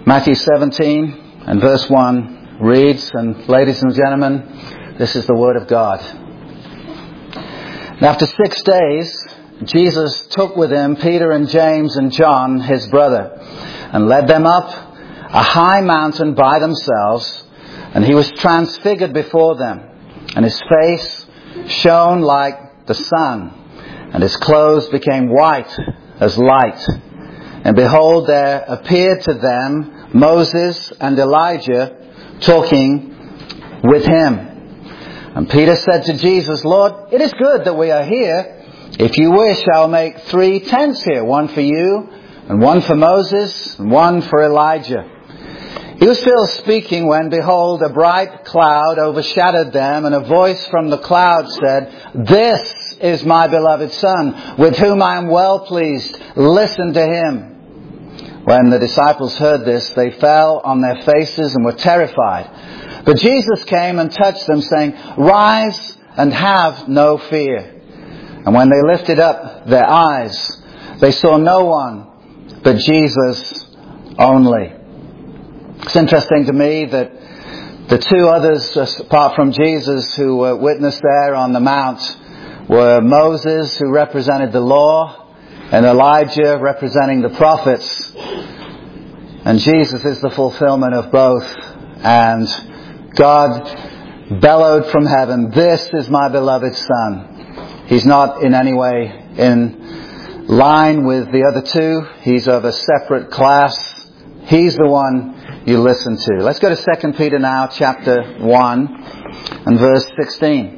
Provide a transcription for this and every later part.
Matthew 17 and verse 1 reads, and ladies and gentlemen, this is the Word of God. And after 6 days, Jesus took with him Peter and James and John, his brother, and led them up a high mountain by themselves, and he was transfigured before them, and his face shone like the sun, and his clothes became white as light. And behold, there appeared to them Moses and Elijah talking with him. And Peter said to Jesus, "Lord, it is good that we are here. If you wish, I'll make 3 tents here, one for you, and one for Moses, and one for Elijah." He was still speaking when, behold, a bright cloud overshadowed them, and a voice from the cloud said, "This is my beloved Son, with whom I am well pleased. Listen to him." When the disciples heard this, they fell on their faces and were terrified. But Jesus came and touched them, saying, "Rise and have no fear." And when they lifted up their eyes, they saw no one but Jesus only. It's interesting to me that the 2 others, apart from Jesus, who were witnessed there on the mount were Moses, who represented the law, and Elijah, representing the prophets. And Jesus is the fulfillment of both. And God bellowed from heaven, "This is my beloved Son." He's not in any way in line with the other 2. He's of a separate class. He's the one you listen to. Let's go to 2 Peter now, chapter 1 and verse 16.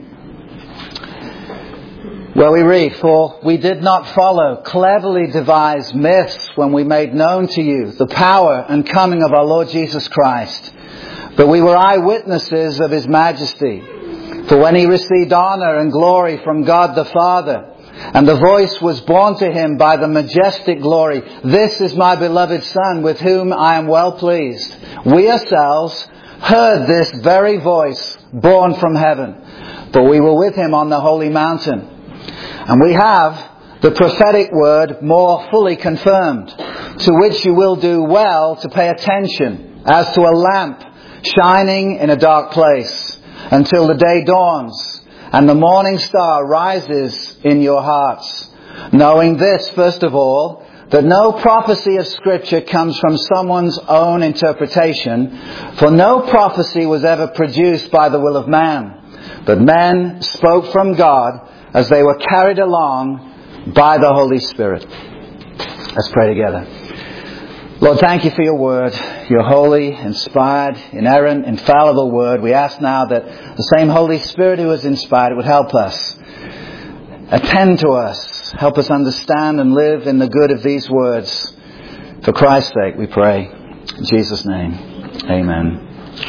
Where we read, "For we did not follow cleverly devised myths when we made known to you the power and coming of our Lord Jesus Christ, but we were eyewitnesses of His majesty. For when He received honor and glory from God the Father, and the voice was borne to Him by the majestic glory, 'This is my beloved Son, with whom I am well pleased,' we ourselves heard this very voice borne from heaven, for we were with Him on the holy mountain. And we have the prophetic word more fully confirmed, to which you will do well to pay attention, as to a lamp shining in a dark place, until the day dawns and the morning star rises in your hearts. Knowing this, first of all, that no prophecy of Scripture comes from someone's own interpretation, for no prophecy was ever produced by the will of man, but men spoke from God as they were carried along by the Holy Spirit." Let's pray together. Lord, thank you for your word, your holy, inspired, inerrant, infallible word. We ask now that the same Holy Spirit who has inspired it would help us, attend to us, help us understand and live in the good of these words. For Christ's sake we pray. In Jesus' name, amen.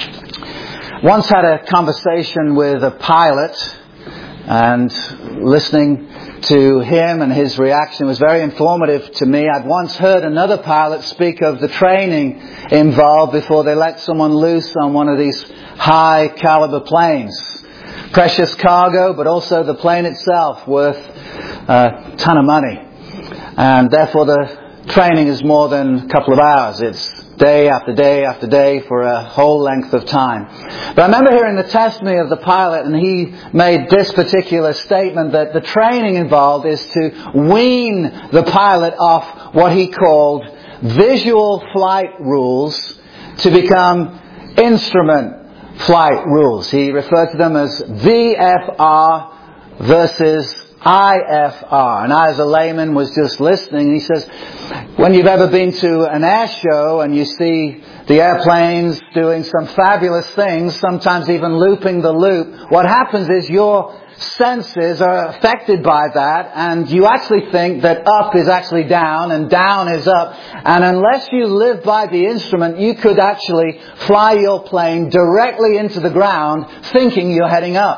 Once had a conversation with a pilot, and listening to him and his reaction was very informative to me. I'd once heard another pilot speak of the training involved before they let someone loose on one of these high caliber planes. Precious cargo, but also the plane itself worth a ton of money. And therefore the training is more than a couple of hours. It's day after day after day for a whole length of time. But I remember hearing the testimony of the pilot, and he made this particular statement, that the training involved is to wean the pilot off what he called visual flight rules to become instrument flight rules. He referred to them as VFR versus IFR. And I, as a layman, was just listening. And he says, when you've ever been to an air show and you see the airplanes doing some fabulous things, sometimes even looping the loop, what happens is your senses are affected by that, and you actually think that up is actually down and down is up. And unless you live by the instrument, you could actually fly your plane directly into the ground thinking you're heading up.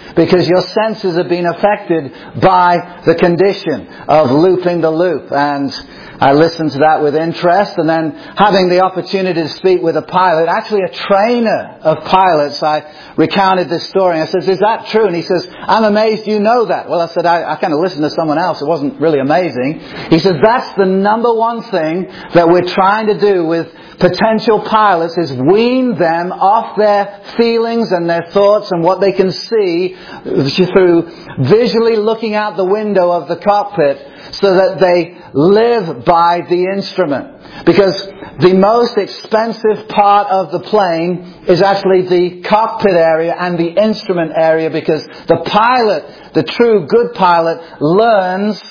because your senses have been affected by the condition of looping the loop. And I listened to that with interest, and then having the opportunity to speak with a pilot, actually a trainer of pilots, I recounted this story. I said, "Is that true?" And he says, "I'm amazed you know that." Well, I said, I kind of listened to someone else. It wasn't really amazing. He says, "That's the number one thing that we're trying to do with potential pilots, is wean them off their feelings and their thoughts and what they can see through visually looking out the window of the cockpit, so that they live by the instrument." Because the most expensive part of the plane is actually the cockpit area and the instrument area, because the pilot, the true good pilot, learns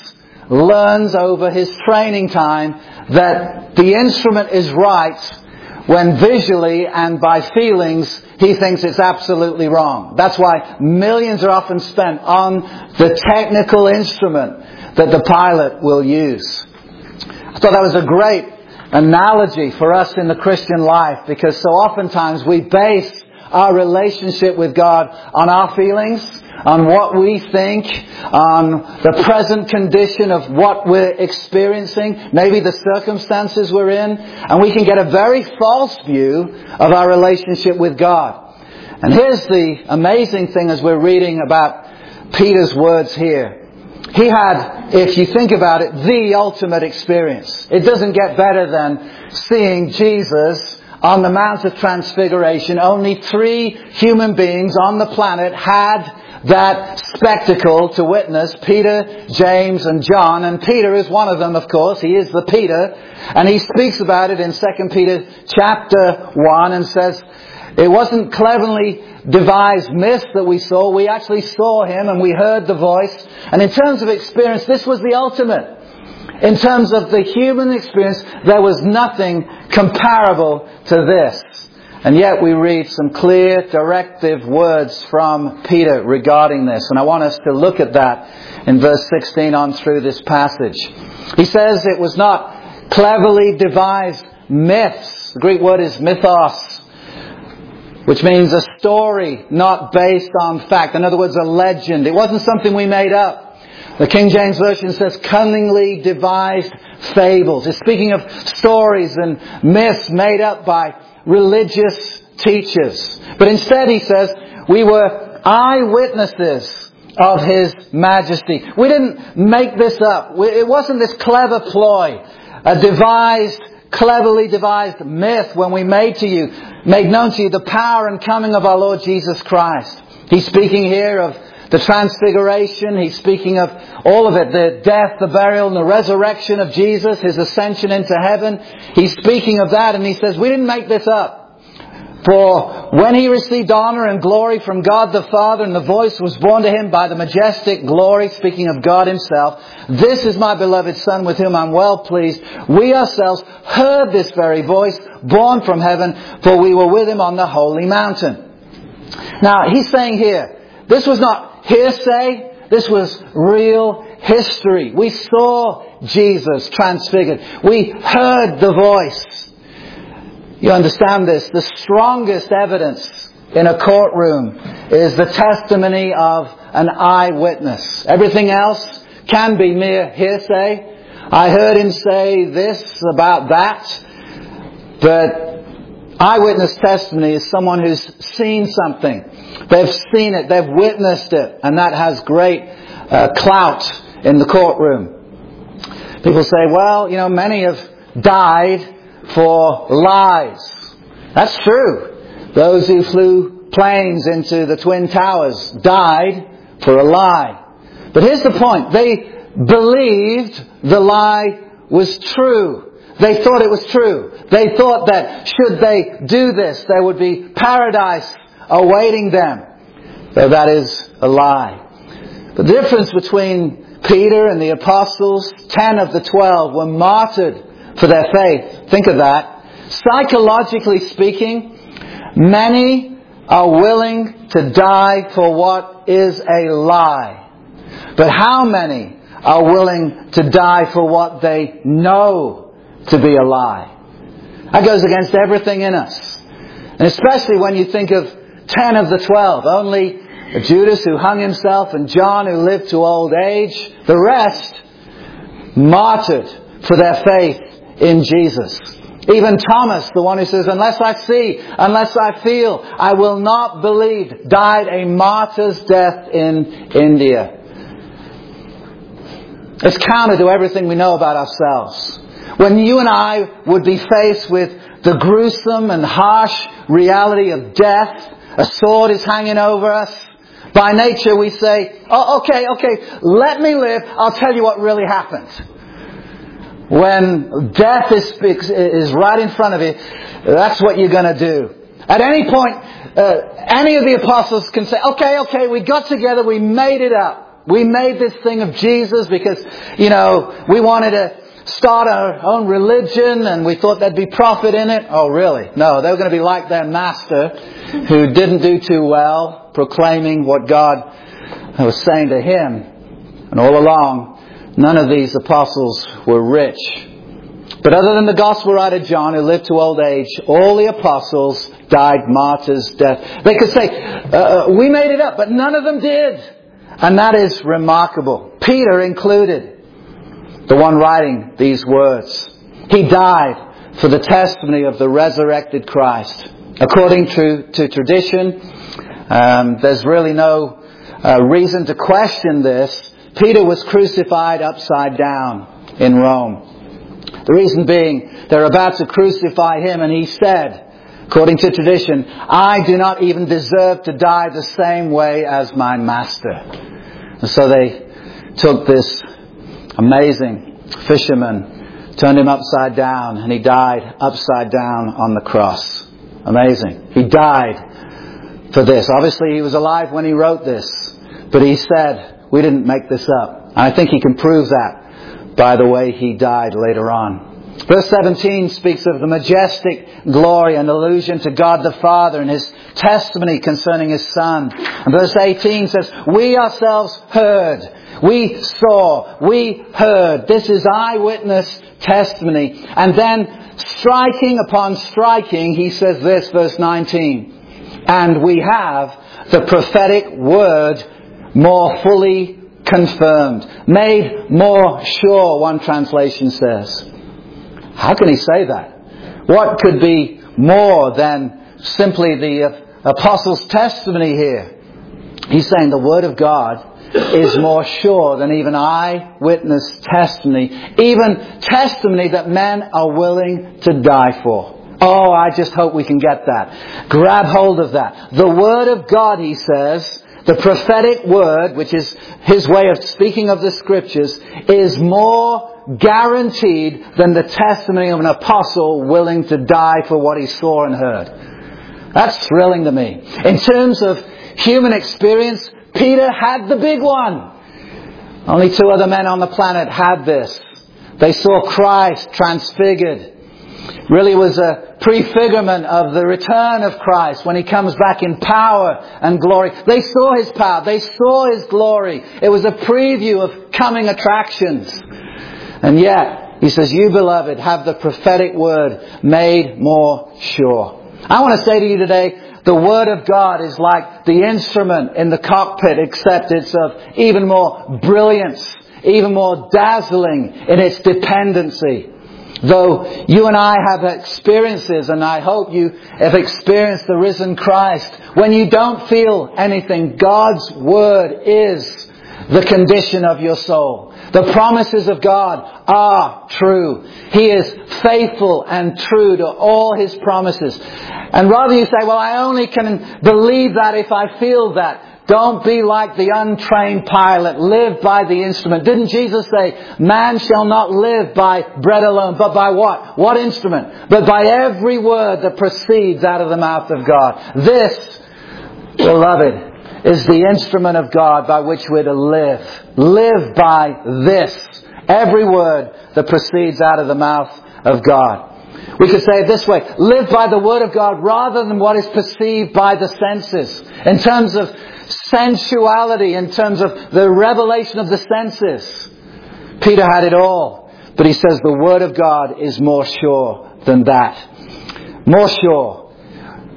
over his training time that the instrument is right when visually and by feelings he thinks it's absolutely wrong. That's why millions are often spent on the technical instrument that the pilot will use. I thought that was a great analogy for us in the Christian life, because so oftentimes we base our relationship with God on our feelings, on what we think, on the present condition of what we're experiencing, maybe the circumstances we're in, and we can get a very false view of our relationship with God. And here's the amazing thing as we're reading about Peter's words here. He had, if you think about it, the ultimate experience. It doesn't get better than seeing Jesus on the Mount of Transfiguration. Only 3 human beings on the planet had that spectacle to witness: Peter, James and John. And Peter is one of them, of course. He is the Peter. And he speaks about it in 2 Peter chapter 1 and says, "It wasn't cleverly devised myth that we saw. We actually saw him and we heard the voice." And in terms of experience, this was the ultimate. In terms of the human experience, there was nothing comparable to this. And yet we read some clear, directive words from Peter regarding this. And I want us to look at that in verse 16 on through this passage. He says it was not cleverly devised myths. The Greek word is mythos, which means a story not based on fact. In other words, a legend. It wasn't something we made up. The King James Version says cunningly devised fables. It's speaking of stories and myths made up by religious teachers. But instead he says, we were eyewitnesses of His majesty. We didn't make this up. It wasn't this clever ploy, a cleverly devised myth when we made known to you the power and coming of our Lord Jesus Christ. He's speaking here of the Transfiguration. He's speaking of all of it, the death, the burial, and the resurrection of Jesus, His ascension into heaven. He's speaking of that, and he says, we didn't make this up. For when He received honor and glory from God the Father, and the voice was borne to Him by the majestic glory, speaking of God Himself, "This is my beloved Son, with whom I'm well pleased." We ourselves heard this very voice, born from heaven, for we were with Him on the holy mountain. Now, he's saying here, this was not hearsay. This was real history. We saw Jesus transfigured. We heard the voice. You understand this? The strongest evidence in a courtroom is the testimony of an eyewitness. Everything else can be mere hearsay. I heard him say this about that. But eyewitness testimony is someone who's seen something. They've seen it. They've witnessed it. And that has great clout in the courtroom. People say, well, many have died for lies. That's true. Those who flew planes into the Twin Towers died for a lie. But here's the point. They believed the lie was true. They thought it was true. They thought that should they do this, there would be paradise awaiting them. Though that is a lie. The difference between Peter and the apostles, 10 of the 12 were martyred for their faith. Think of that. Psychologically speaking, many are willing to die for what is a lie. But how many are willing to die for what they know to be a lie? That goes against everything in us. And especially when you think of 10 of the 12. Only Judas who hung himself, and John who lived to old age. The rest martyred for their faith in Jesus. Even Thomas, the one who says, unless I see, unless I feel, I will not believe, died a martyr's death in India. It's counter to everything we know about ourselves. When you and I would be faced with the gruesome and harsh reality of death, a sword is hanging over us. By nature we say, oh, okay, let me live. I'll tell you what really happened. When death is right in front of you, that's what you're going to do. At any point, any of the apostles can say, okay, we got together, we made it up. We made this thing of Jesus because, we wanted to start our own religion and we thought there'd be profit in it. Oh, really? No, they were going to be like their master who didn't do too well, proclaiming what God was saying to him. And all along, none of these apostles were rich. But other than the gospel writer John, who lived to old age, all the apostles died martyrs' death. They could say, we made it up, but none of them did. And that is remarkable. Peter included, the one writing these words. He died for the testimony of the resurrected Christ. According to tradition, there's really no reason to question this. Peter was crucified upside down in Rome. The reason being, they're about to crucify him, and he said, according to tradition, I do not even deserve to die the same way as my master. And so they took this amazing fisherman, turned him upside down, and he died upside down on the cross. Amazing. He died for this. Obviously he was alive when he wrote this, but he said, we didn't make this up. And I think he can prove that by the way he died later on. Verse 17 speaks of the majestic glory, an allusion to God the Father and His testimony concerning His Son. And verse 18 says, we ourselves heard, we saw, we heard. This is eyewitness testimony. And then striking upon striking, he says this, verse 19. And we have the prophetic word more fully confirmed, made more sure, one translation says. How can he say that? What could be more than simply the apostles' testimony here? He's saying the Word of God is more sure than even eyewitness testimony, even testimony that men are willing to die for. Oh, I just hope we can get that. Grab hold of that. The Word of God, he says, the prophetic word, which is his way of speaking of the Scriptures, is more guaranteed than the testimony of an apostle willing to die for what he saw and heard. That's thrilling to me. In terms of human experience, Peter had the big one. Only two other men on the planet had this. They saw Christ transfigured. Really was a prefigurement of the return of Christ when He comes back in power and glory. They saw His power. They saw His glory. It was a preview of coming attractions. And yet, he says, you beloved have the prophetic word made more sure. I want to say to you today, the Word of God is like the instrument in the cockpit, except it's of even more brilliance, even more dazzling in its dependency. Though you and I have experiences, and I hope you have experienced the risen Christ, when you don't feel anything, God's Word is the condition of your soul. The promises of God are true. He is faithful and true to all His promises. And rather you say, well, I only can believe that if I feel that. Don't be like the untrained pilot. Live by the instrument. Didn't Jesus say, man shall not live by bread alone, but by what? What instrument? But by every word that proceeds out of the mouth of God. This, beloved, is the instrument of God by which we're to live. Live by this. Every word that proceeds out of the mouth of God. We could say it this way. Live by the Word of God rather than what is perceived by the senses. In terms of sensuality, in terms of the revelation of the senses. Peter had it all. But he says the Word of God is more sure than that. More sure.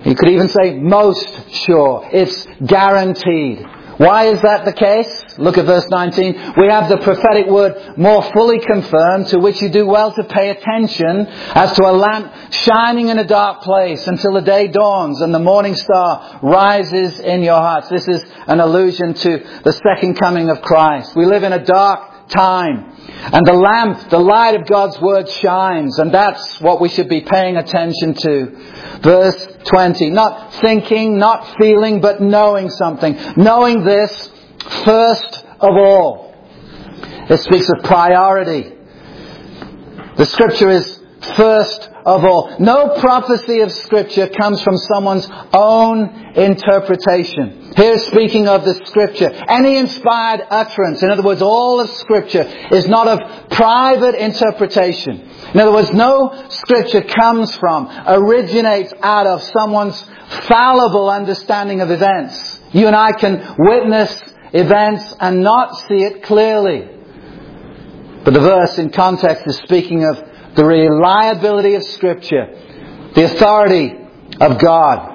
You could even say most sure. It's guaranteed. Why is that the case? Look at verse 19. We have the prophetic word more fully confirmed, to which you do well to pay attention, as to a lamp shining in a dark place until the day dawns and the morning star rises in your hearts. This is an allusion to the second coming of Christ. We live in a dark time. And the lamp, the light of God's Word shines. And that's what we should be paying attention to. Verse 20. Not thinking, not feeling, but knowing something. Knowing this first of all. It speaks of priority. The Scripture is first of all. No prophecy of Scripture comes from someone's own interpretation. Here speaking of the Scripture, any inspired utterance, in other words, all of Scripture, is not of private interpretation. In other words, no Scripture comes from, originates out of someone's fallible understanding of events. You and I can witness events and not see it clearly. But the verse in context is speaking of the reliability of Scripture, the authority of God,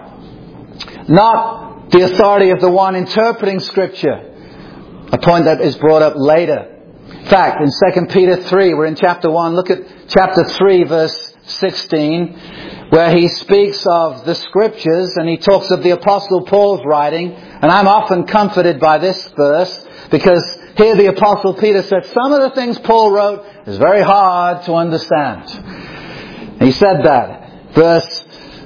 not the authority of the one interpreting Scripture, a point that is brought up later. In fact, in 2 Peter 3, we're in chapter 1, look at chapter 3, verse 16, where he speaks of the Scriptures and he talks of the Apostle Paul's writing. And I'm often comforted by this verse, because here the Apostle Peter said some of the things Paul wrote is very hard to understand. He said that. Verse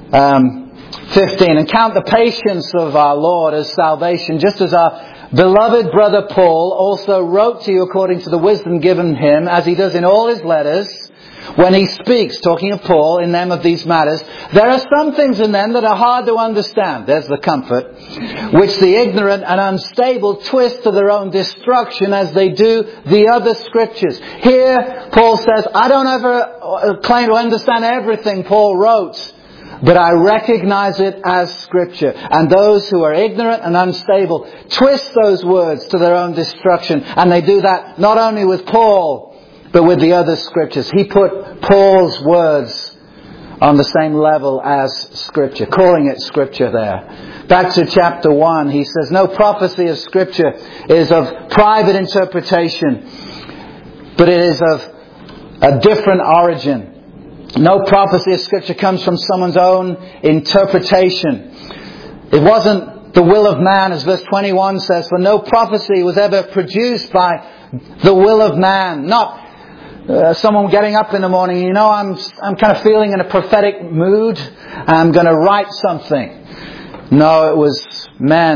15. And count the patience of our Lord as salvation, just as our beloved brother Paul also wrote to you according to the wisdom given him, as he does in all his letters. When he speaks, talking of Paul, in them of these matters, there are some things in them that are hard to understand. There's the comfort. Which the ignorant and unstable twist to their own destruction, as they do the other Scriptures. Here, Paul says, I don't ever claim to understand everything Paul wrote, but I recognize it as Scripture. And those who are ignorant and unstable twist those words to their own destruction. And they do that not only with Paul, but with the other Scriptures. He put Paul's words on the same level as Scripture, calling it Scripture there. Back to chapter 1, he says, no prophecy of Scripture is of private interpretation, but it is of a different origin. No prophecy of Scripture comes from someone's own interpretation. It wasn't the will of man, as verse 21 says, for no prophecy was ever produced by the will of man. Not someone getting up in the morning, I'm kind of feeling in a prophetic mood, I'm going to write something. No, it was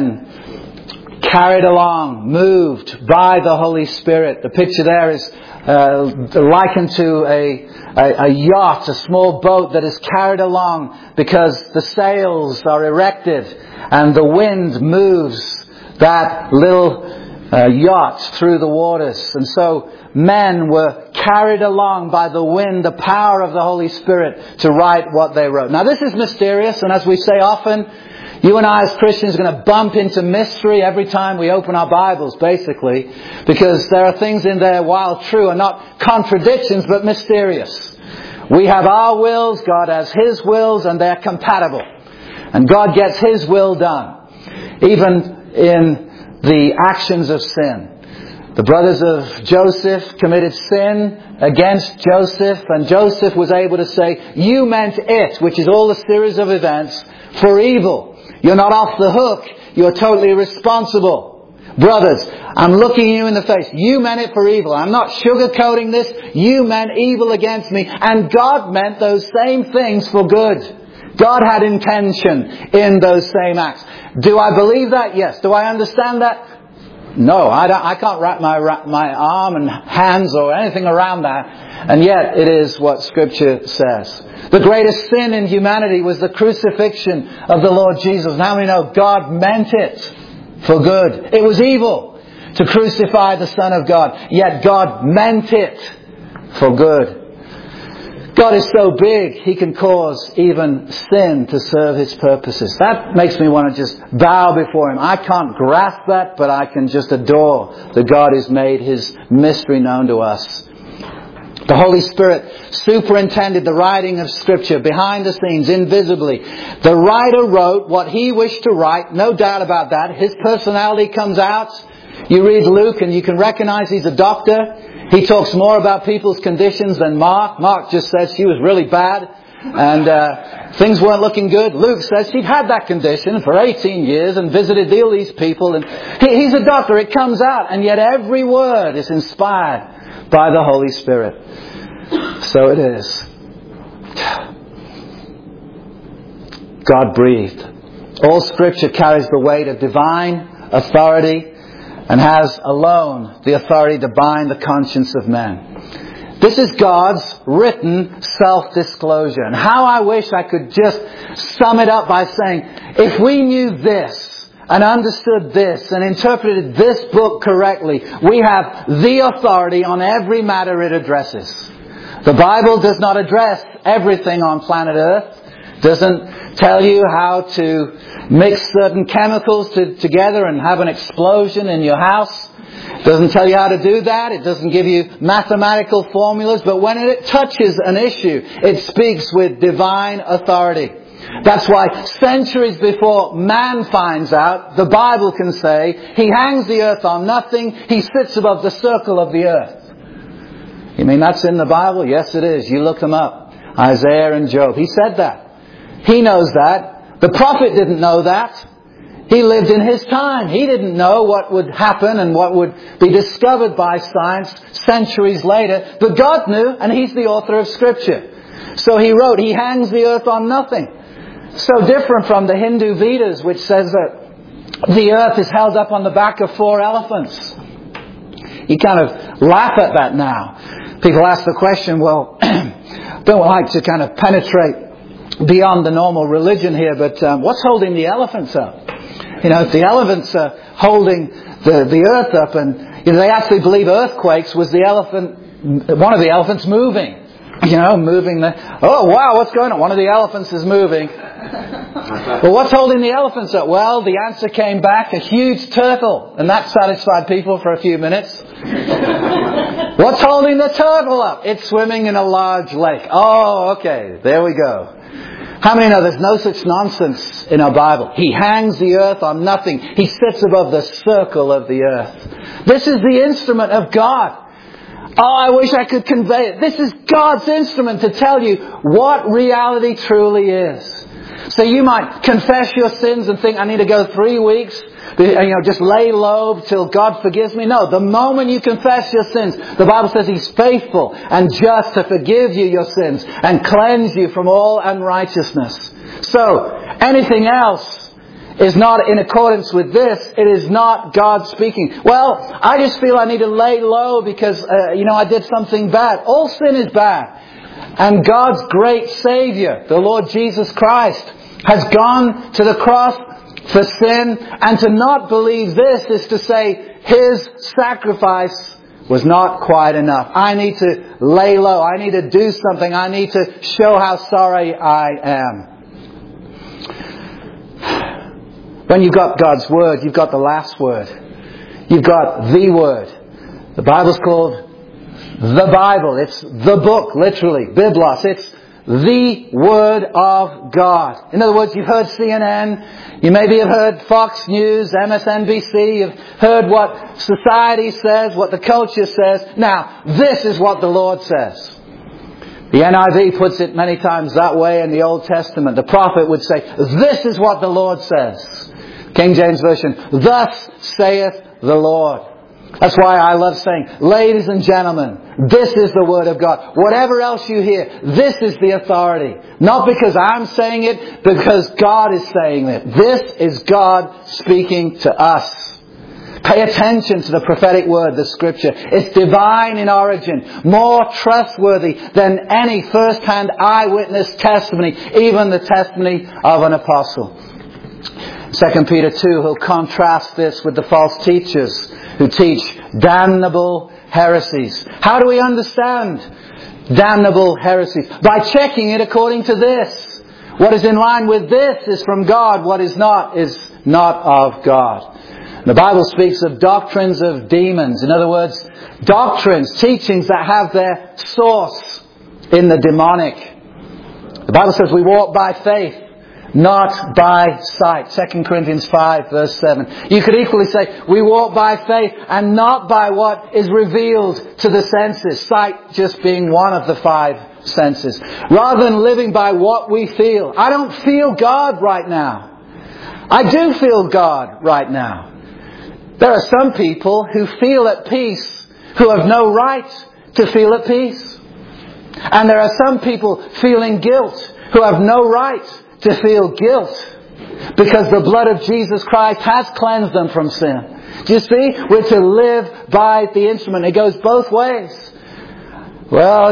men carried along, moved by the Holy Spirit. The picture there is likened to a yacht, a small boat that is carried along because the sails are erected and the wind moves that little yacht through the waters. And so men were carried along by the wind, the power of the Holy Spirit, to write what they wrote. Now this is mysterious, and as we say often, you and I as Christians are going to bump into mystery every time we open our Bibles, basically, because there are things in there, while true, are not contradictions, but mysterious. We have our wills, God has His wills, and they're compatible. And God gets His will done, even in the actions of sin. The brothers of Joseph committed sin against Joseph, and Joseph was able to say, you meant it, which is all a series of events, for evil. You're not off the hook. You're totally responsible. Brothers, I'm looking you in the face. You meant it for evil. I'm not sugarcoating this. You meant evil against me. And God meant those same things for good. God had intention in those same acts. Do I believe that? Yes. Do I understand that? No, I can't wrap my arm and hands or anything around that. And yet it is what Scripture says. The greatest sin in humanity was the crucifixion of the Lord Jesus. Now we know God meant it for good. It was evil to crucify the Son of God. Yet God meant it for good. God is so big, He can cause even sin to serve His purposes. That makes me want to just bow before Him. I can't grasp that, but I can just adore that God has made His mystery known to us. The Holy Spirit superintended the writing of Scripture behind the scenes, invisibly. The writer wrote what he wished to write, no doubt about that. His personality comes out. You read Luke and you can recognize he's a doctor. He talks more about people's conditions than Mark. Mark just says she was really bad and things weren't looking good. Luke says she'd had that condition for 18 years and visited all these people. And he's a doctor. It comes out. And yet every word is inspired by the Holy Spirit. So it is. God breathed. All Scripture carries the weight of divine authority and has alone the authority to bind the conscience of men. This is God's written self-disclosure. And how I wish I could just sum it up by saying, if we knew this and understood this and interpreted this book correctly, we have the authority on every matter it addresses. The Bible does not address everything on planet Earth. Doesn't tell you how to mix certain chemicals together and have an explosion in your house. Doesn't tell you how to do that. It doesn't give you mathematical formulas. But when it touches an issue, it speaks with divine authority. That's why centuries before man finds out, the Bible can say, He hangs the earth on nothing. He sits above the circle of the earth. You mean that's in the Bible? Yes, it is. You look them up. Isaiah and Job. He said that. He knows that. The prophet didn't know that. He lived in his time. He didn't know what would happen and what would be discovered by science centuries later. But God knew, and He's the author of Scripture. So He wrote, He hangs the earth on nothing. So different from the Hindu Vedas, which says that the earth is held up on the back of 4 elephants. You kind of laugh at that now. People ask the question, well, don't like to kind of penetrate beyond the normal religion here, but what's holding the elephants up? You know, if the elephants are holding the earth up, and they actually believe earthquakes was one of the elephants moving. Moving oh wow, what's going on? One of the elephants is moving. Well, what's holding the elephants up? Well, the answer came back, a huge turtle. And that satisfied people for a few minutes. What's holding the turtle up? It's swimming in a large lake. Oh, okay, there we go. How many know there's no such nonsense in our Bible? He hangs the earth on nothing. He sits above the circle of the earth. This is the instrument of God. Oh, I wish I could convey it. This is God's instrument to tell you what reality truly is. So you might confess your sins and think, I need to go 3 weeks, just lay low till God forgives me. No, the moment you confess your sins, the Bible says He's faithful and just to forgive you your sins and cleanse you from all unrighteousness. So, anything else is not in accordance with this. It is not God speaking. Well, I just feel I need to lay low because, I did something bad. All sin is bad. And God's great Savior, the Lord Jesus Christ, has gone to the cross for sin. And to not believe this is to say His sacrifice was not quite enough. I need to lay low. I need to do something. I need to show how sorry I am. When you've got God's Word, you've got the last word. You've got the Word. The Bible's called the Bible. It's the book, literally. Biblos. It's the Word of God. In other words, you've heard CNN. You maybe have heard Fox News, MSNBC. You've heard what society says, what the culture says. Now, this is what the Lord says. The NIV puts it many times that way in the Old Testament. The prophet would say, this is what the Lord says. King James Version, thus saith the Lord. That's why I love saying, ladies and gentlemen, this is the Word of God. Whatever else you hear, this is the authority. Not because I'm saying it, because God is saying it. This is God speaking to us. Pay attention to the prophetic word, the Scripture. It's divine in origin, more trustworthy than any first-hand eyewitness testimony, even the testimony of an apostle. 2 Peter 2, he'll contrast this with the false teachers who teach damnable heresies. How do we understand damnable heresies? By checking it according to this. What is in line with this is from God. What is not of God. The Bible speaks of doctrines of demons. In other words, doctrines, teachings that have their source in the demonic. The Bible says we walk by faith, not by sight. 2 Corinthians 5 verse 7. You could equally say we walk by faith and not by what is revealed to the senses. Sight just being one of the 5 senses. Rather than living by what we feel. I don't feel God right now. I do feel God right now. There are some people who feel at peace who have no right to feel at peace. And there are some people feeling guilt who have no right to feel guilt because the blood of Jesus Christ has cleansed them from sin. Do you see? We're to live by the instrument. It goes both ways. Well,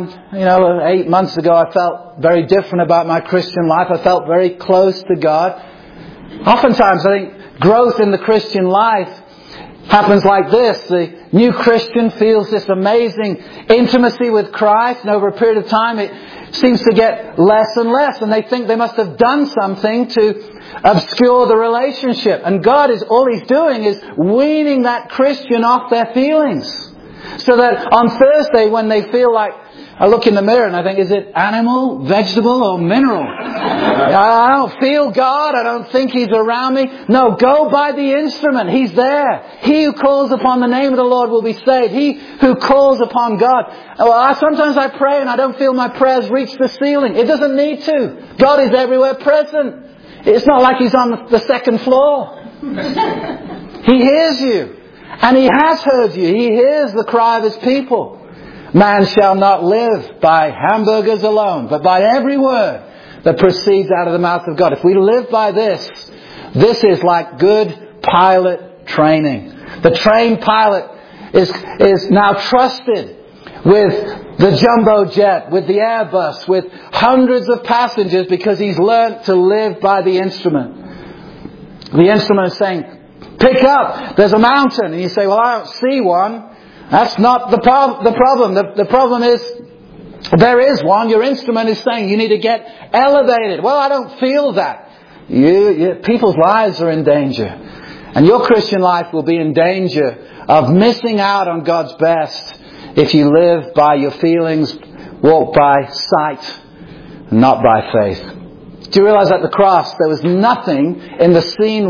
8 months ago I felt very different about my Christian life. I felt very close to God. Oftentimes I think growth in the Christian life happens like this. The new Christian feels this amazing intimacy with Christ, and over a period of time it seems to get less and less, and they think they must have done something to obscure the relationship. And God is, all He's doing is weaning that Christian off their feelings. So that on Thursday when they feel like, I look in the mirror and I think, is it animal, vegetable or mineral? I don't feel God. I don't think He's around me. No, go by the instrument. He's there. He who calls upon the name of the Lord will be saved. He who calls upon God. Well, sometimes I pray and I don't feel my prayers reach the ceiling. It doesn't need to. God is everywhere present. It's not like He's on the second floor. He hears you. And He has heard you. He hears the cry of His people. Man shall not live by hamburgers alone, but by every word that proceeds out of the mouth of God. If we live by this, this is like good pilot training. The trained pilot is now trusted with the jumbo jet, with the Airbus, with hundreds of passengers because he's learnt to live by the instrument. The instrument is saying, pick up, there's a mountain. And you say, well, I don't see one. That's not the problem. The problem is, there is one. Your instrument is saying you need to get elevated. Well, I don't feel that. People's lives are in danger. And your Christian life will be in danger of missing out on God's best if you live by your feelings, walk by sight, not by faith. Do you realize at the cross there was nothing in the seen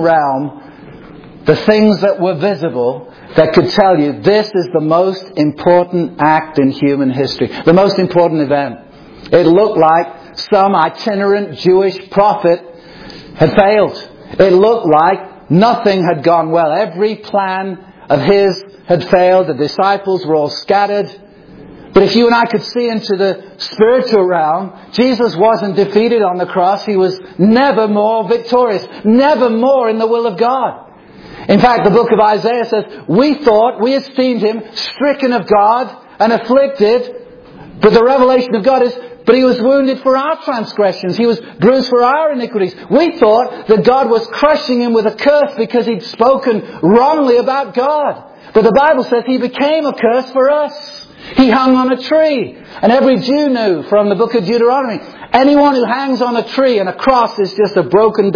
realm, the things that were visible, that could tell you this is the most important act in human history, the most important event. It looked like some itinerant Jewish prophet had failed. It looked like nothing had gone well. Every plan of his had failed. The disciples were all scattered. But if you and I could see into the spiritual realm, Jesus wasn't defeated on the cross. He was never more victorious, never more in the will of God. In fact, the book of Isaiah says, we esteemed Him stricken of God and afflicted. But the revelation of God is, but He was wounded for our transgressions. He was bruised for our iniquities. We thought that God was crushing Him with a curse because He'd spoken wrongly about God. But the Bible says He became a curse for us. He hung on a tree. And every Jew knew from the book of Deuteronomy, anyone who hangs on a tree, and a cross is just a broken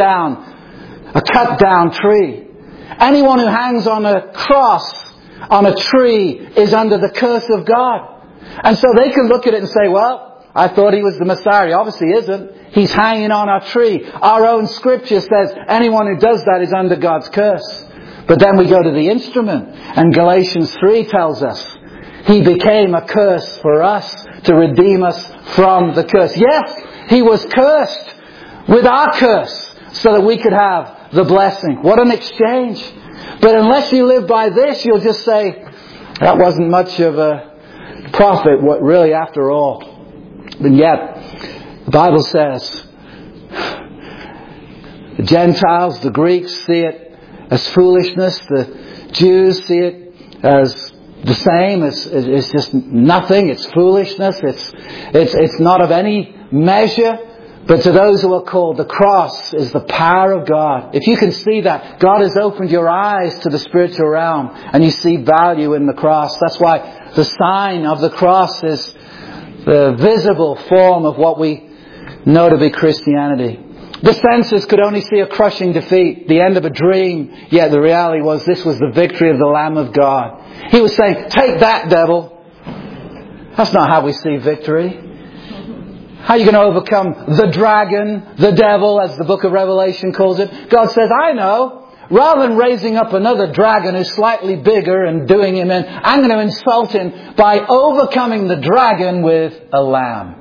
down, a cut down tree. Anyone who hangs on a cross, on a tree, is under the curse of God. And so they can look at it and say, well, I thought He was the Messiah. He obviously isn't. He's hanging on our tree. Our own scripture says anyone who does that is under God's curse. But then we go to the instrument, and Galatians 3 tells us He became a curse for us to redeem us from the curse. Yes, He was cursed with our curse so that we could have the blessing. What an exchange. But unless you live by this, you'll just say, that wasn't much of a profit, what really after all. And yet, the Bible says, the Gentiles, the Greeks see it as foolishness. The Jews see it as the same. It's just nothing. It's foolishness. It's not of any measure. But to those who are called, the cross is the power of God. If you can see that, God has opened your eyes to the spiritual realm and you see value in the cross. That's why the sign of the cross is the visible form of what we know to be Christianity. The senses could only see a crushing defeat, the end of a dream, yet the reality was this was the victory of the Lamb of God. He was saying, take that, devil. That's not how we see victory. How are you going to overcome the dragon, the devil, as the book of Revelation calls it? God says, I know. Rather than raising up another dragon who's slightly bigger and doing him in, I'm going to insult him by overcoming the dragon with a lamb.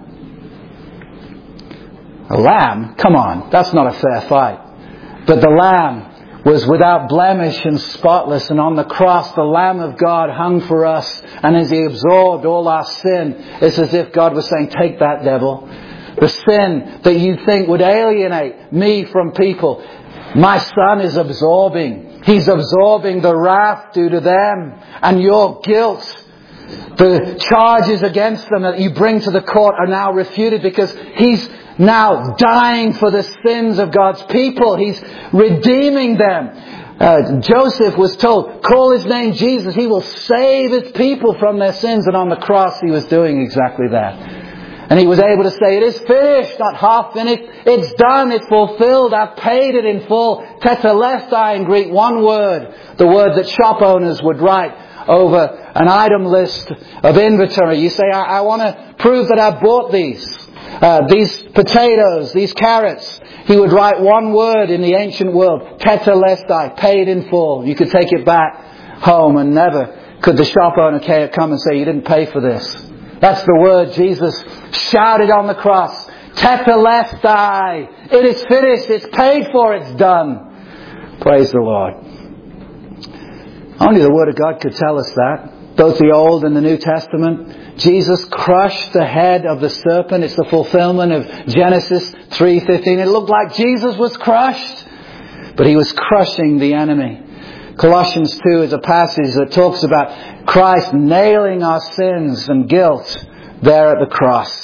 A lamb? Come on, that's not a fair fight. But the lamb was without blemish and spotless, and on the cross the Lamb of God hung for us, and as He absorbed all our sin, it's as if God was saying, take that, devil. The sin that you think would alienate me from people, my Son is absorbing. He's absorbing the wrath due to them and your guilt. The charges against them that you bring to the court are now refuted because He's now dying for the sins of God's people. He's redeeming them. Joseph was told, call His name Jesus. He will save His people from their sins. And on the cross He was doing exactly that. And He was able to say, it is finished, not half finished. It's done, it's fulfilled, I've paid it in full. Tetelestai in Greek, one word. The word that shop owners would write over an item list of inventory. You say, I want to prove that I bought these potatoes, these carrots. He would write one word in the ancient world, tetelestai, paid in full. You could take it back home and never could the shop owner come and say, you didn't pay for this. That's the word Jesus shouted on the cross. Tetelestai. It is finished. It's paid for. It's done. Praise the Lord. Only the Word of God could tell us that. Both the Old and the New Testament. Jesus crushed the head of the serpent. It's the fulfillment of Genesis 3:15. It looked like Jesus was crushed, but He was crushing the enemy. Colossians 2 is a passage that talks about Christ nailing our sins and guilt there at the cross.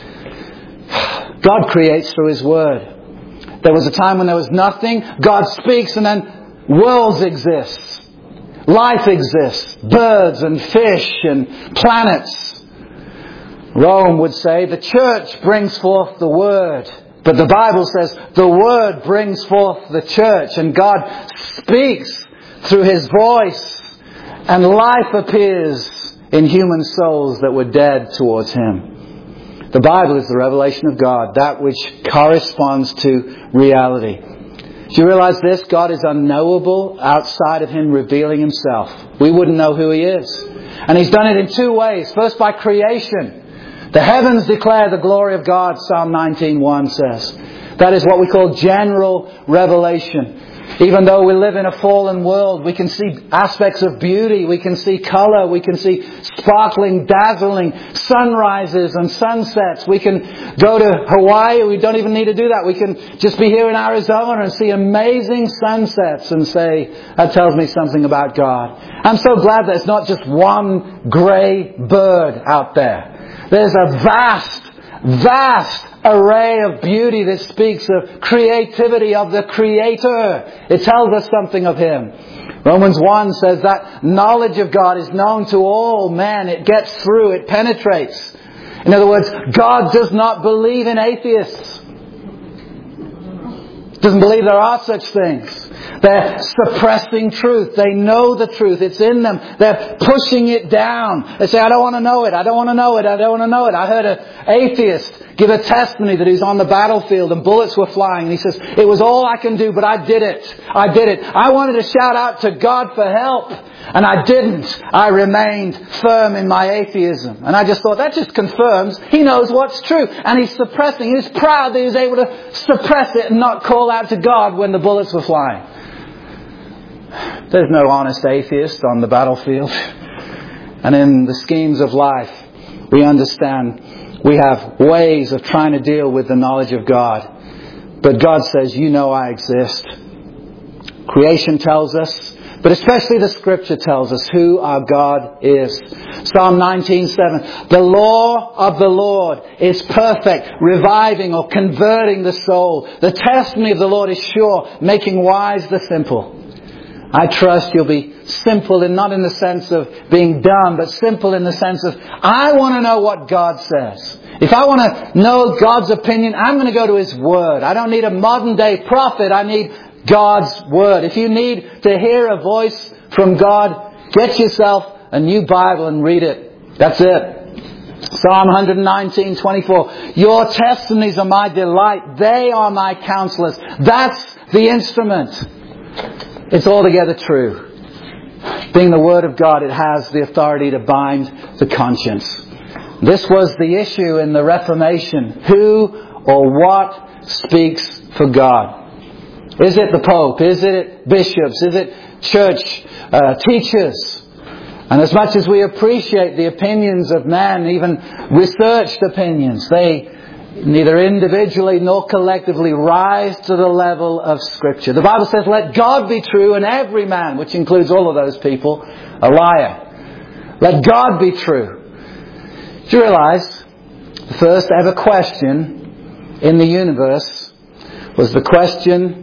God creates through His Word. There was a time when there was nothing. God speaks and then worlds exist. Life exists. Birds and fish and planets. Rome would say the church brings forth the Word. But the Bible says the Word brings forth the church. And God speaks through His voice, and life appears in human souls that were dead towards Him. The Bible is the revelation of God, that which corresponds to reality. Do you realize this? God is unknowable outside of Him revealing Himself. We wouldn't know who He is. And He's done it in two ways. First, by creation. The heavens declare the glory of God, Psalm 19:1 says. That is what we call general revelation. Even though we live in a fallen world, we can see aspects of beauty, we can see colour, we can see sparkling, dazzling sunrises and sunsets. We can go to Hawaii, we don't even need to do that. We can just be here in Arizona and see amazing sunsets and say, that tells me something about God. I'm so glad that it's not just one grey bird out there. There's a vast array of beauty that speaks of creativity of the Creator. It tells us something of Him. Romans 1 says that knowledge of God is known to all men. It gets through, it penetrates. In other words, God does not believe in atheists. Doesn't believe there are such things. They're suppressing truth. They know the truth. It's in them. They're pushing it down. They say, I don't want to know it. I don't want to know it. I don't want to know it. I heard an atheist give a testimony that he's on the battlefield and bullets were flying. And he says, it was all I can do, but I did it. I did it. I wanted to shout out to God for help. And I didn't. I remained firm in my atheism. And I just thought, that just confirms he knows what's true. And he's suppressing. He was proud that he was able to suppress it and not call out to God when the bullets were flying. There's no honest atheist on the battlefield. And in the schemes of life, we understand we have ways of trying to deal with the knowledge of God. But God says, you know I exist. Creation tells us, but especially the Scripture tells us who our God is. Psalm 19:7. The law of the Lord is perfect, reviving or converting the soul. The testimony of the Lord is sure, making wise the simple. I trust you'll be simple, and not in the sense of being dumb, but simple in the sense of, I want to know what God says. If I want to know God's opinion, I'm going to go to His Word. I don't need a modern day prophet. I need God's Word. If you need to hear a voice from God, get yourself a new Bible and read it. That's it. Psalm 119:24. Your testimonies are my delight. They are my counselors. That's the instrument. It's altogether true. Being the Word of God, it has the authority to bind the conscience. This was the issue in the Reformation. Who or what speaks for God? Is it the Pope? Is it bishops? Is it church teachers? And as much as we appreciate the opinions of men, even researched opinions, they neither individually nor collectively rise to the level of Scripture. The Bible says, let God be true and every man, which includes all of those people, a liar. Let God be true. Do you realize the first ever question in the universe was the question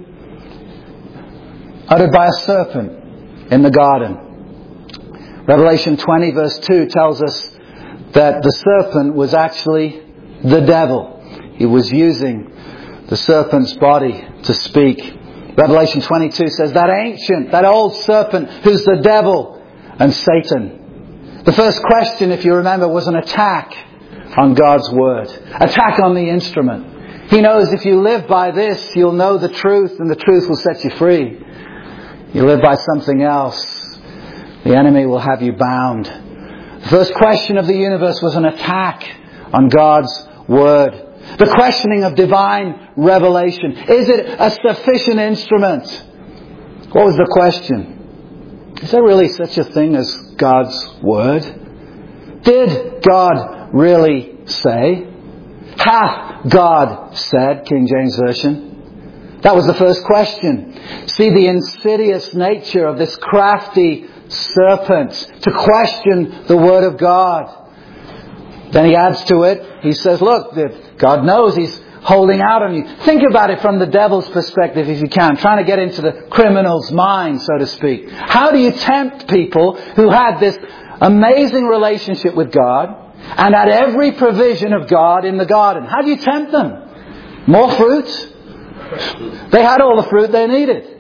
uttered by a serpent in the garden? Revelation 20 verse 2 tells us that the serpent was actually the devil. He was using the serpent's body to speak. Revelation 22 says that old serpent who's the devil and Satan. The first question, if you remember, was an attack on God's Word. Attack on the instrument. He knows if you live by this, you'll know the truth and the truth will set you free. You live by something else, the enemy will have you bound. The first question of the universe was an attack on God's Word. The questioning of divine revelation. Is it a sufficient instrument? What was the question? Is there really such a thing as God's Word? Did God really say? Hath God said, King James Version? That was the first question. See the insidious nature of this crafty serpent to question the Word of God. Then he adds to it, he says, look, God knows He's holding out on you. Think about it from the devil's perspective if you can, trying to get into the criminal's mind, so to speak. How do you tempt people who had this amazing relationship with God and had every provision of God in the garden? How do you tempt them? More fruit? They had all the fruit they needed.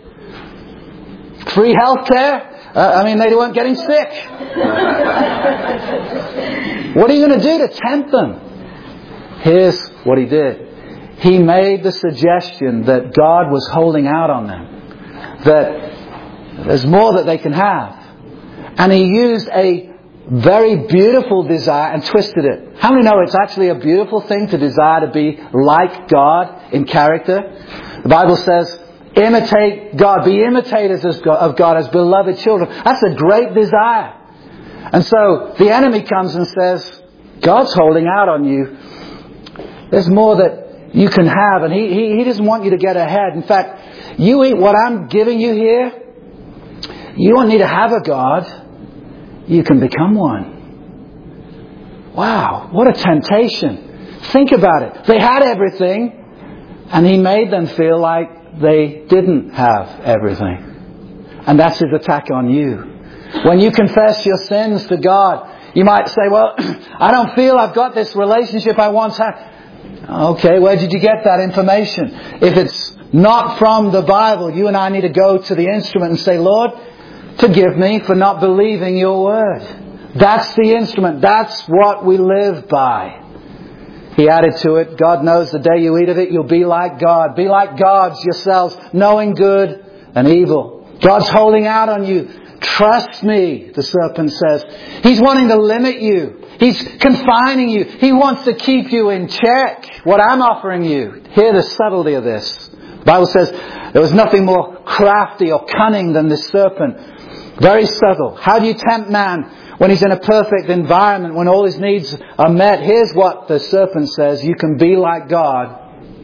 Free health care? They weren't getting sick. What are you going to do to tempt them? Here's what He did. He made the suggestion that God was holding out on them. That there's more that they can have. And He used a very beautiful desire and twisted it. How many know it's actually a beautiful thing to desire to be like God in character? The Bible says, imitate God. Be imitators of God as beloved children. That's a great desire. And so the enemy comes and says, God's holding out on you. There's more that you can have. And He doesn't want you to get ahead. In fact, you eat what I'm giving you here. You don't need to have a God. You can become one. Wow, what a temptation. Think about it. They had everything, and He made them feel like they didn't have everything. And that's His attack on you. When you confess your sins to God, you might say, well, I don't feel I've got this relationship I once had. Okay, where did you get that information? If it's not from the Bible, you and I need to go to the instrument and say, Lord, forgive me for not believing your word. That's the instrument. That's what we live by. He added to it, God knows the day you eat of it, you'll be like God. Be like gods yourselves, knowing good and evil. God's holding out on you. Trust me, the serpent says. He's wanting to limit you. He's confining you. He wants to keep you in check. What I'm offering you. Hear the subtlety of this. The Bible says there was nothing more crafty or cunning than this serpent. Very subtle. How do you tempt man when he's in a perfect environment, when all his needs are met? Here's what the serpent says. You can be like God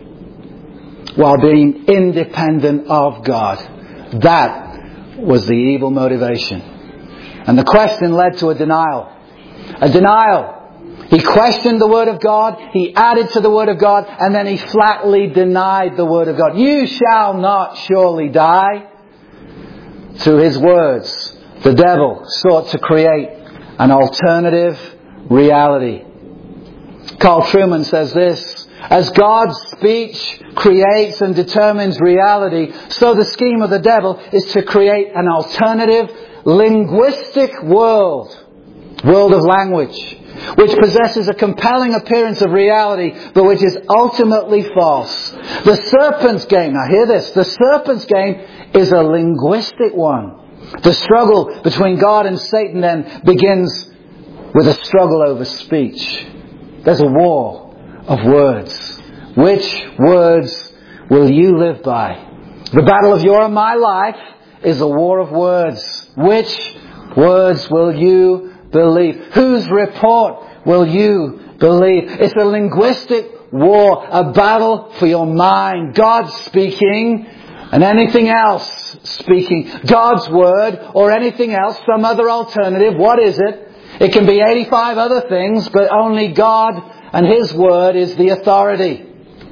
while being independent of God. That was the evil motivation. And the question led to a denial. A denial. He questioned the Word of God. He added to the Word of God. And then he flatly denied the Word of God. You shall not surely die. through his words, the devil sought to create an alternative reality. Carl Trueman says this: as God's speech creates and determines reality, so the scheme of the devil is to create an alternative linguistic world of language, which possesses a compelling appearance of reality, but which is ultimately false. The serpent's game, now hear this, the serpent's game is a linguistic one. The struggle between God and Satan then begins with a struggle over speech. There's a war of words. Which words will you live by? The battle of your and my life is a war of words. Which words will you believe? Whose report will you believe? It's a linguistic war, a battle for your mind. God speaking and anything else speaking. God's word or anything else, some other alternative. What is it? It can be 85 other things, but only God and His word is the authority.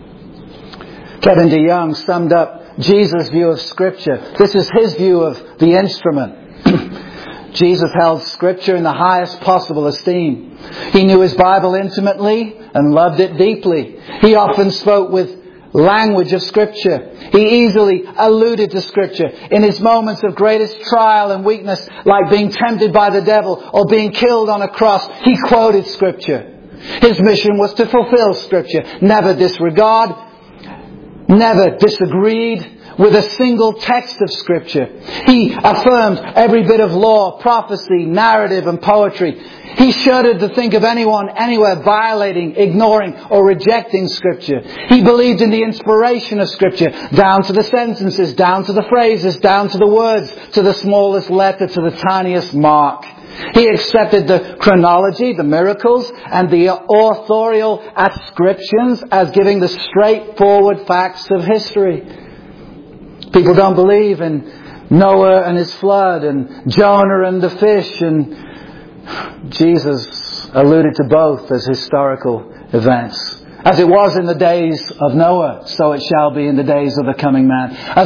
Kevin DeYoung summed up Jesus' view of Scripture. This is his view of the instrument. Jesus held Scripture in the highest possible esteem. He knew his Bible intimately and loved it deeply. He often spoke with language of Scripture. He easily alluded to Scripture. In his moments of greatest trial and weakness, like being tempted by the devil or being killed on a cross, he quoted Scripture. His mission was to fulfill Scripture, never disregard, never disagreed with a single text of Scripture. He affirmed every bit of law, prophecy, narrative and poetry. He shuddered to think of anyone anywhere violating, ignoring or rejecting Scripture. He believed in the inspiration of Scripture, down to the sentences, down to the phrases, down to the words, to the smallest letter, to the tiniest mark. He accepted the chronology, the miracles, and the authorial ascriptions as giving the straightforward facts of history. People don't believe in Noah and his flood and Jonah and the fish, and Jesus alluded to both as historical events. As it was in the days of Noah, so it shall be in the days of the coming man. As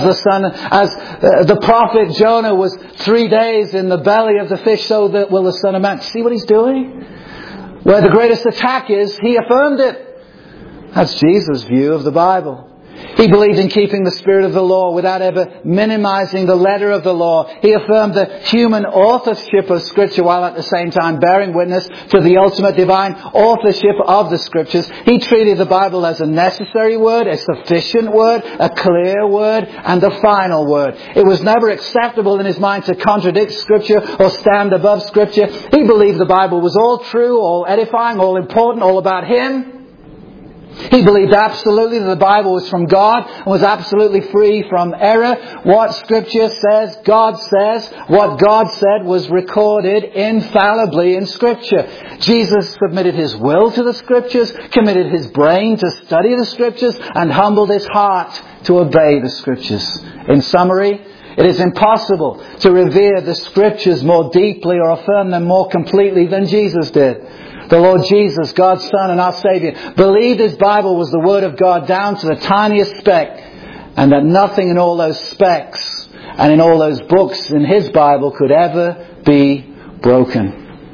the prophet Jonah was 3 days in the belly of the fish, so that will the Son of Man. See what he's doing? Where the greatest attack is, he affirmed it. That's Jesus' view of the Bible. He believed in keeping the spirit of the law without ever minimizing the letter of the law. He affirmed the human authorship of Scripture while at the same time bearing witness to the ultimate divine authorship of the Scriptures. He treated the Bible as a necessary word, a sufficient word, a clear word, and the final word. It was never acceptable in his mind to contradict Scripture or stand above Scripture. He believed the Bible was all true, all edifying, all important, all about him. He believed absolutely that the Bible was from God and was absolutely free from error. What Scripture says, God says. What God said was recorded infallibly in Scripture. Jesus submitted his will to the Scriptures, committed his brain to study the Scriptures, and humbled his heart to obey the Scriptures. In summary, it is impossible to revere the Scriptures more deeply or affirm them more completely than Jesus did. The Lord Jesus, God's Son and our Saviour, believed His Bible was the Word of God down to the tiniest speck, and that nothing in all those specks and in all those books in His Bible could ever be broken.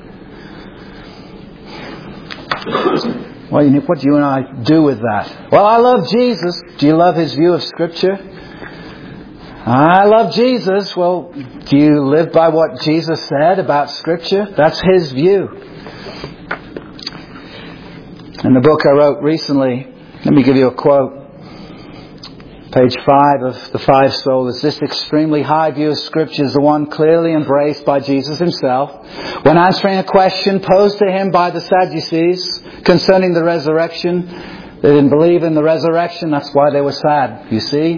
Well, what do you and I do with that? Well, I love Jesus. Do you love His view of Scripture? I love Jesus. Well, do you live by what Jesus said about Scripture? That's His view. In the book I wrote recently, let me give you a quote. Page 5 of The Five Solas. This extremely high view of Scripture is the one clearly embraced by Jesus Himself. When answering a question posed to Him by the Sadducees concerning the resurrection, they didn't believe in the resurrection. That's why they were sad, you see.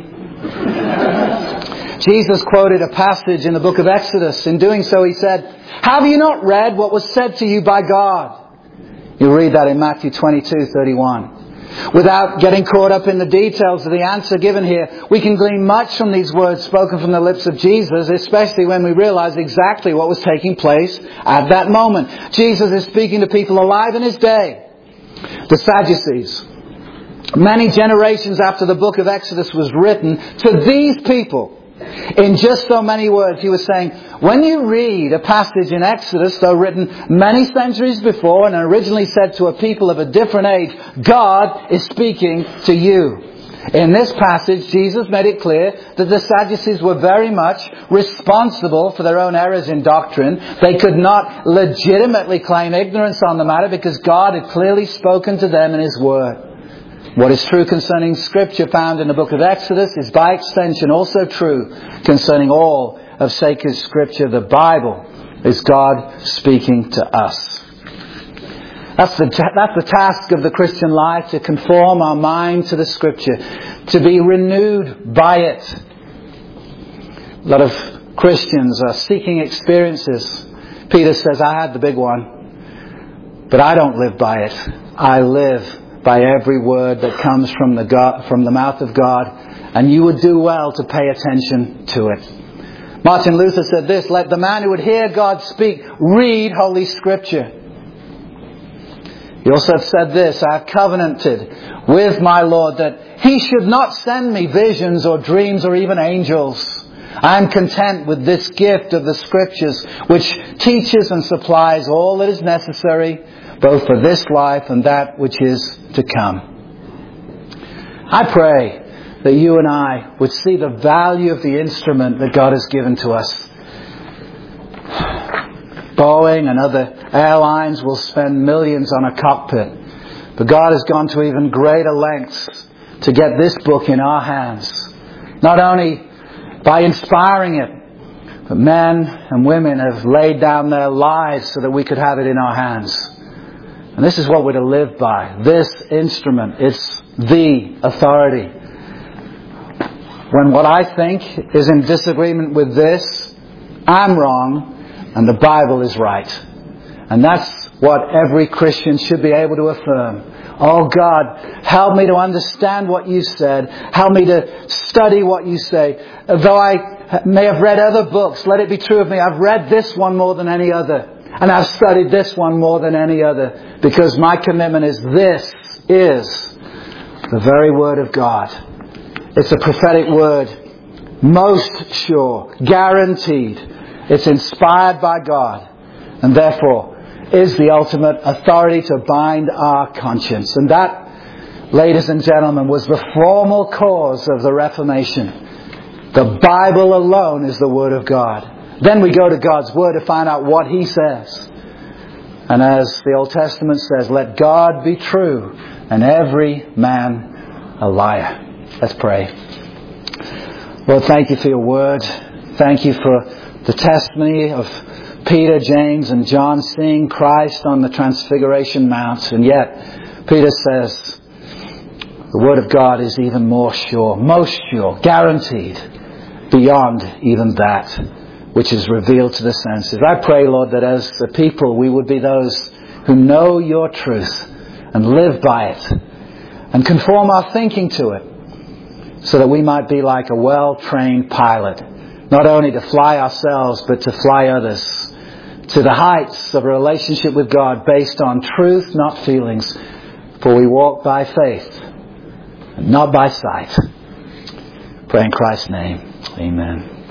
Jesus quoted a passage in the book of Exodus. In doing so, He said, "Have you not read what was said to you by God?" You read that in Matthew 22:31. Without getting caught up in the details of the answer given here, we can glean much from these words spoken from the lips of Jesus, especially when we realize exactly what was taking place at that moment. Jesus is speaking to people alive in His day. The Sadducees. Many generations after the book of Exodus was written, to these people, In just so many words, he was saying, when you read a passage in Exodus, though written many centuries before and originally said to a people of a different age, God is speaking to you. In this passage, Jesus made it clear that the Sadducees were very much responsible for their own errors in doctrine. They could not legitimately claim ignorance on the matter because God had clearly spoken to them in His Word. What is true concerning Scripture found in the book of Exodus is by extension also true concerning all of sacred Scripture. The Bible is God speaking to us. That's the task of the Christian life, to conform our mind to the Scripture, to be renewed by it. A lot of Christians are seeking experiences. Peter says, I had the big one, but I don't live by it. I live by every word that comes from the mouth of God, and you would do well to pay attention to it. Martin Luther said this, let the man who would hear God speak read Holy Scripture. He also said this, I have covenanted with my Lord that He should not send me visions or dreams or even angels. I am content with this gift of the Scriptures, which teaches and supplies all that is necessary, both for this life and that which is to come. I pray that you and I would see the value of the instrument that God has given to us. Boeing and other airlines will spend millions on a cockpit, but God has gone to even greater lengths to get this book in our hands. Not only by inspiring it, but men and women have laid down their lives so that we could have it in our hands. And this is what we're to live by. This instrument, it's the authority. When what I think is in disagreement with this, I'm wrong and the Bible is right. And that's what every Christian should be able to affirm. Oh God, help me to understand what you said. Help me to study what you say. Though I may have read other books, let it be true of me. I've read this one more than any other. And I've studied this one more than any other. Because my commitment is this is the very Word of God. It's a prophetic word. Most sure. Guaranteed. It's inspired by God. And therefore is the ultimate authority to bind our conscience. And that, ladies and gentlemen, was the formal cause of the Reformation. The Bible alone is the Word of God. Then we go to God's Word to find out what He says. And as the Old Testament says, let God be true and every man a liar. Let's pray. Lord, thank you for your Word. Thank you for the testimony of Peter, James and John seeing Christ on the Transfiguration Mount. And yet, Peter says, the Word of God is even more sure, most sure, guaranteed, beyond even that which is revealed to the senses. I pray, Lord, that as the people we would be those who know your truth and live by it and conform our thinking to it so that we might be like a well-trained pilot, not only to fly ourselves but to fly others to the heights of a relationship with God based on truth, not feelings. For we walk by faith and not by sight. Pray in Christ's name. Amen.